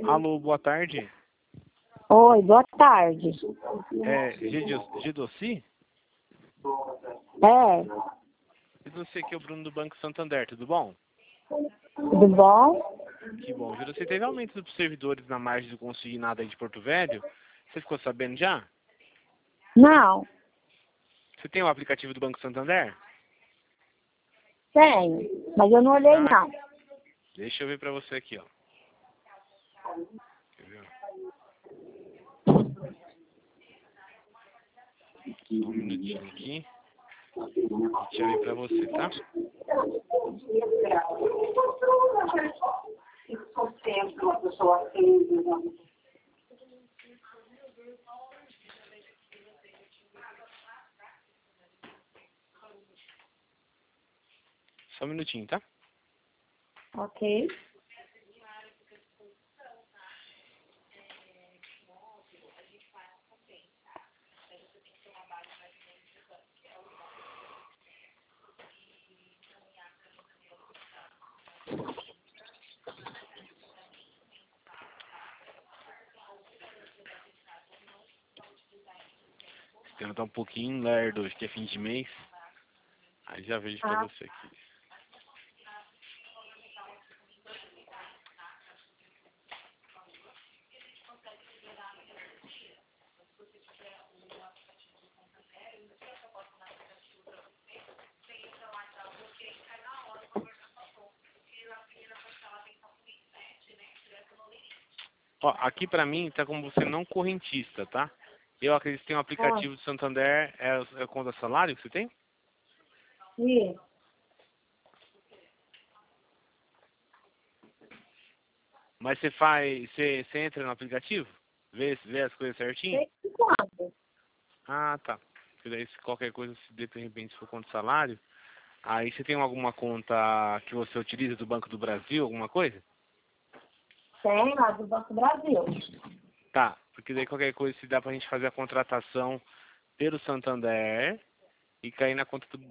Alô, boa tarde. Oi, boa tarde. É Gedossi? É, Gedossi, aqui é o Bruno do Banco Santander, tudo bom? tudo bom? Que bom. Gedossi, teve aumento dos servidores na margem do consignado aí de Porto Velho? Você ficou sabendo já? Não, Você tem o aplicativo do Banco Santander? tenho, mas eu não olhei Ah, não. deixa eu ver pra você aqui, ó. Quer ver? Só um minutinho aqui. Deixa eu ver pra você, tá? Só um minutinho, tá? Ok. O sistema tá um pouquinho lerdo hoje, que é fim de mês. Aí já vejo pra Ah, você aqui. Ó, aqui pra mim tá como você não correntista, tá? Eu acredito que tem um aplicativo do Santander, é a conta salário que você tem? sim. Mas você entra no aplicativo? Vê as coisas certinho? Sei que quando? Ah, tá. Porque daí se qualquer coisa, se de repente for conta salário, aí você tem alguma conta que você utiliza do Banco do Brasil, alguma coisa? Tem lá do Banco Brasil. Tá, porque daí qualquer coisa se dá pra gente fazer a contratação pelo Santander e cair na conta do